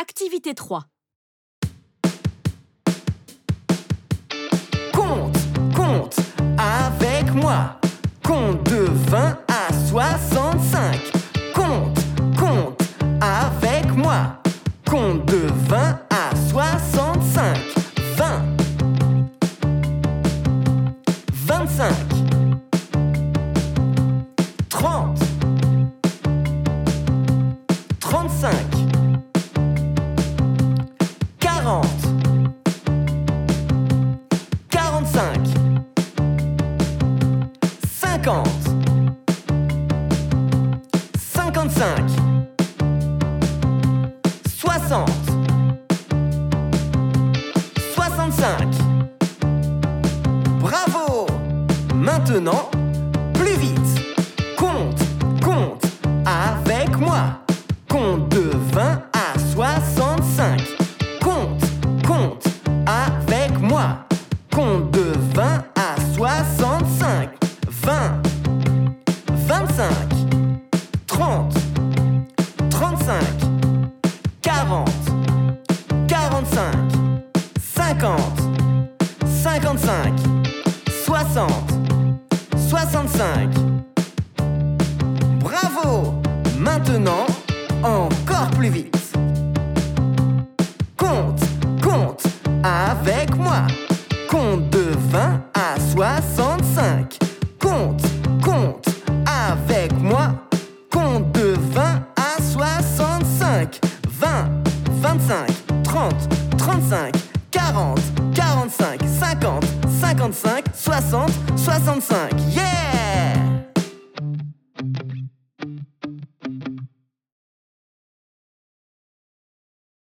Activité 3. Compte, compte avec moi. Compte de 20 à 65. Compte, compte avec moi. Compte de 20 à 65. 20, 25, 30, 35, 40, 45, 50, 55, 60, 65. Bravo! Maintenant, plus vite. Compte, compte avec moi. Compte de 20 à 65. Compte, compte avec moi. Compte de 20 à 65. 20, 25, 30, 35, 40, 45, 50, 55, 60, 65. Bravo! Maintenant, encore plus vite. Compte, compte avec moi. Compte de 20 à 65. Compte, compte avec moi. Compte de 20 à 65. 20, 25, 30, 35, 40, 45, 50, 55, 60, 65. Yeah!